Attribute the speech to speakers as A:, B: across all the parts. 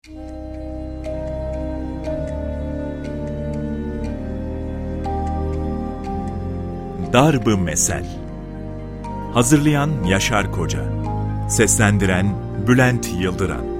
A: Darb-ı Mesel. Hazırlayan Yaşar Koca. Seslendiren Bülent Yıldıran.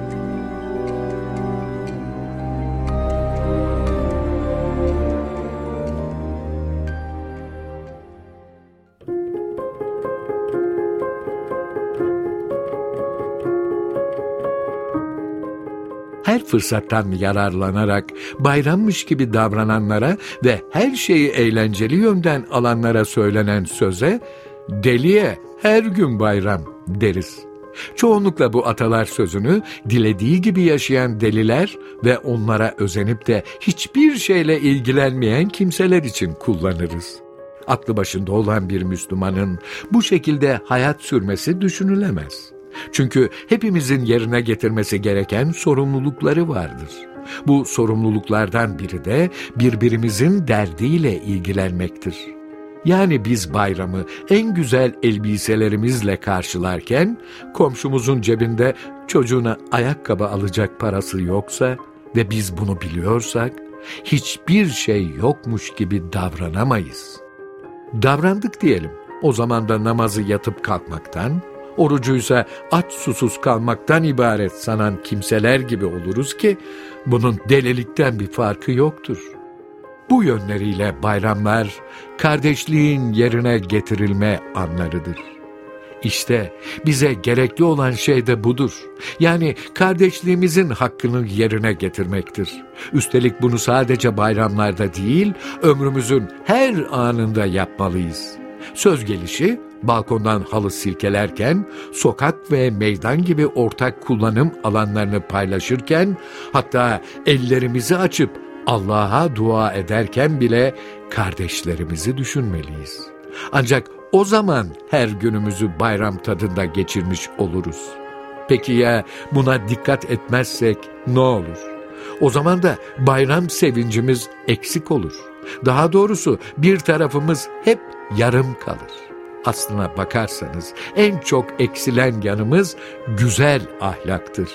B: Her fırsattan yararlanarak bayrammış gibi davrananlara ve her şeyi eğlenceli yönden alanlara söylenen söze, deliye her gün bayram deriz. Çoğunlukla bu atalar sözünü dilediği gibi yaşayan deliler ve onlara özenip de hiçbir şeyle ilgilenmeyen kimseler için kullanırız. Aklı başında olan bir Müslümanın bu şekilde hayat sürmesi düşünülemez. Çünkü hepimizin yerine getirmesi gereken sorumlulukları vardır. Bu sorumluluklardan biri de birbirimizin derdiyle ilgilenmektir. Yani biz bayramı en güzel elbiselerimizle karşılarken, komşumuzun cebinde çocuğuna ayakkabı alacak parası yoksa ve biz bunu biliyorsak, hiçbir şey yokmuş gibi davranamayız. Davrandık diyelim, o zaman da namazı yatıp kalkmaktan, orucuysa aç susuz kalmaktan ibaret sanan kimseler gibi oluruz ki bunun delilikten bir farkı yoktur. Bu yönleriyle bayramlar kardeşliğin yerine getirilme anlarıdır. İşte bize gerekli olan şey de budur. Yani kardeşliğimizin hakkını yerine getirmektir. Üstelik bunu sadece bayramlarda değil, ömrümüzün her anında yapmalıyız. Söz gelişi, balkondan halı silkelerken, sokak ve meydan gibi ortak kullanım alanlarını paylaşırken, hatta ellerimizi açıp Allah'a dua ederken bile kardeşlerimizi düşünmeliyiz. Ancak o zaman her günümüzü bayram tadında geçirmiş oluruz. Peki ya buna dikkat etmezsek ne olur? O zaman da bayram sevincimiz eksik olur. Daha doğrusu bir tarafımız hep yarım kalır. Aslına bakarsanız en çok eksilen yanımız güzel ahlaktır.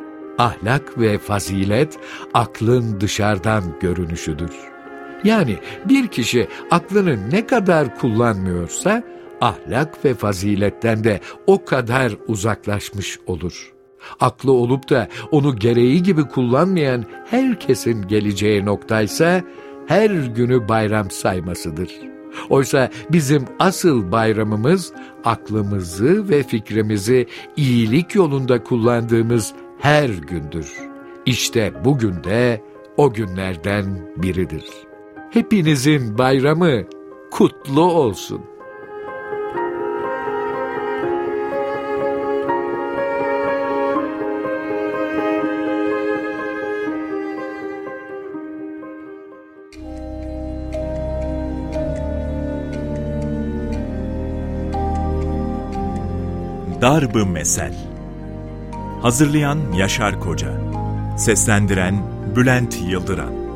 B: Ahlak ve fazilet aklın dışarıdan görünüşüdür. Yani bir kişi aklını ne kadar kullanmıyorsa ahlak ve faziletten de o kadar uzaklaşmış olur. Aklı olup da onu gereği gibi kullanmayan herkesin geleceği noktaysa her günü bayram saymasıdır. Oysa bizim asıl bayramımız aklımızı ve fikrimizi iyilik yolunda kullandığımız her gündür. İşte bugün de o günlerden biridir. Hepinizin bayramı kutlu olsun.
A: Darb-ı Mesel. Hazırlayan Yaşar Koca. Seslendiren Bülent Yıldıran.